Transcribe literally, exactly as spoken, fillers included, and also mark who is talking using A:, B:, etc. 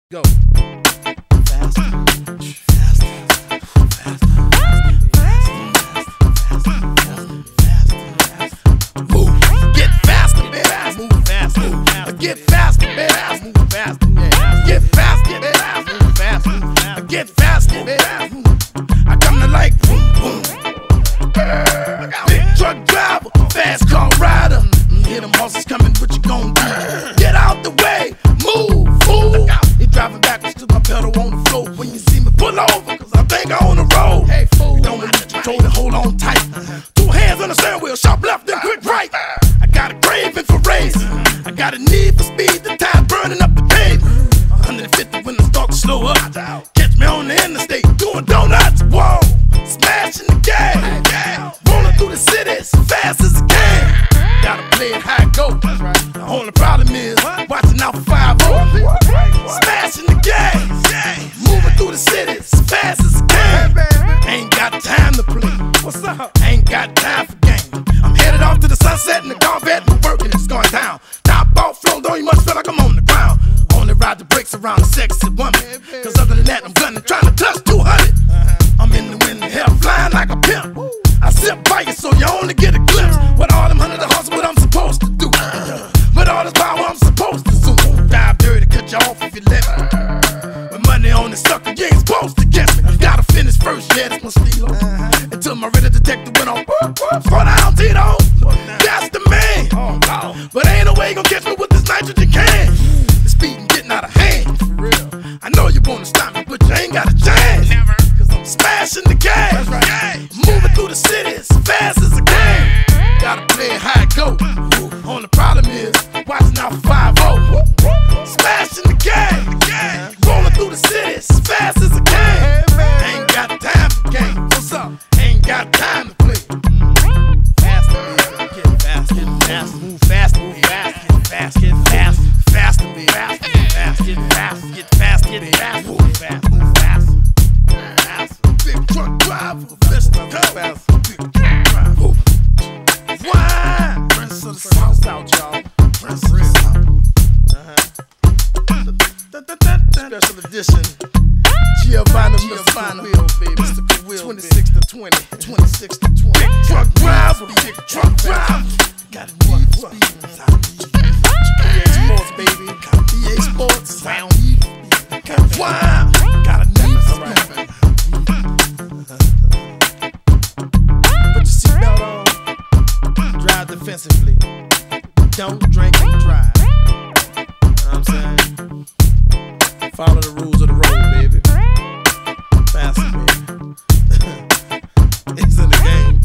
A: Go. Faster. Faster. Faster. Move. Get faster, baby. Move faster. Get faster, baby. Move faster. Get faster, baby. Move faster. Get faster, baby. I come to like boom, boom. Big truck driver, fast car rider. Hear them horses coming, what you gon' do? Get out the way, move, fool. You driving backwards to my pedal on the floor. When you see me pull over, cause I think I on the road. Hey fool, don't let you control it, hold on tight. Two hands on the steering wheel, sharp left, then quick right. I got a craving for racing, I got a need for speed, the tire burning up the pavement. one fifty when I start to slow up. Catch me on the interstate, doing donuts, whoa. Smashing the game, rolling through the city as fast as I can. Gotta play it how it goes. The only problem is watching out for five oh. Smashing the game, moving through the city as fast as I can. Ain't got time to play. What's up? Ain't got time for game. I'm headed off to the sunset in the Corvette and working it's going down. Top off flow, though you must feel like I'm on the ground. Only ride the brakes around a sexy woman. Cause other than that, I'm gunning, trying to touch two hundred. I'm in the wind, hell flying like a pimp. I sit by you so you only get a glimpse. With all them hundred hustle, what I'm supposed to do. With all this power, I'm supposed to zoom. Dive dirty, cut you off if you let me. With money on the sucker, you ain't supposed to get me. Gotta finish first, yeah, that's my stilo. Until my ready detective went on. Slow down, Tito. That's the man. But ain't no way you gon' catch me with this nitrogen can. The speeding getting out of hand. I know you wanna stop me, but you ain't got a chance. Cause I'm smashing the gas. Moving through the city as fast as I can. Gotta play it how it go. Only problem is watching out for five oh. Smashing the gas. Rolling through the city as fast as I can. Ain't got time for games. What's up? Ain't got time to play. Faster, get fast, get fast, move fast, move fast, get fast, get fast, faster, be fast, get fast, get fast, get fast, get fast, move fast, move fast, fast. Big truck driver, fist go fast, big truck driver. Why? Prince of the South, out, y'all. Prince of the South. Uh-huh. Special edition. Giovanna, Giovanna, baby. twenty-six to twenty, twenty-six to twenty. Big truck driver, big truck driver. Got a need for speed. E A Sports, baby. E A Sports. Wow. Got a need for speed. Put your seatbelt on. Drive defensively. Don't drink and drive. You know what I'm saying? Follow the rules of the road, baby. Faster, baby. It's in the game.